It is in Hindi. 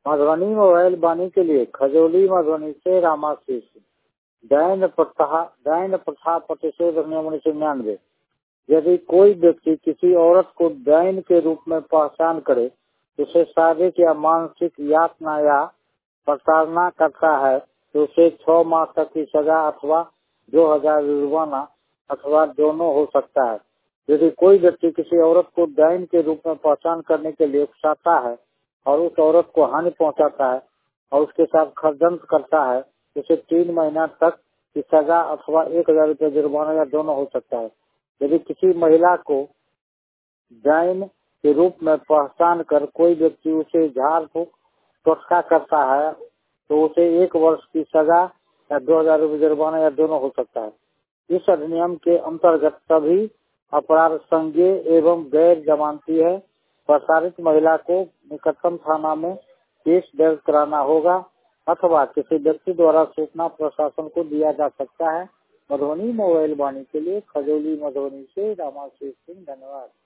मधुबनी मोबाइल वाणी के लिए खजौली मधुबनी से रामाशीष। दैन प्रथा प्रतिषेध नियम 1999। यदि कोई व्यक्ति किसी औरत को दैन के रूप में पहचान करे, उसे शारीरिक या मानसिक यातना या प्रताड़ना करता है तो उसे 6 माह तक की सजा अथवा 2000 जुर्माना अथवा दोनों हो सकता है। यदि कोई व्यक्ति किसी औरत को दैन के रूप में पहचान करने के लिए उकसाता है और उस औरत को हानि पहुंचाता है और उसके साथ षड्यंत्र करता है, उसे 3 महीना तक की सजा अथवा 1000 रुपये जुर्माना या दोनों हो सकता है। यदि किसी महिला को दैन के रूप में पहचान कर कोई व्यक्ति उसे झाड़ फूक टोटका करता है तो उसे 1 वर्ष की सजा या 2000 रुपये जुर्माना या दोनों हो सकता है। इस अधिनियम के अंतर्गत सभी अपराध संज्ञेय एवं गैर जमानती है। प्रताड़ित महिला को निकटतम थाना में केस दर्ज कराना होगा अथवा किसी व्यक्ति द्वारा सूचना प्रशासन को दिया जा सकता है। मधुबनी मोबाइल वाणी के लिए खजौली मधुबनी से रामाशीष सिंह। धन्यवाद।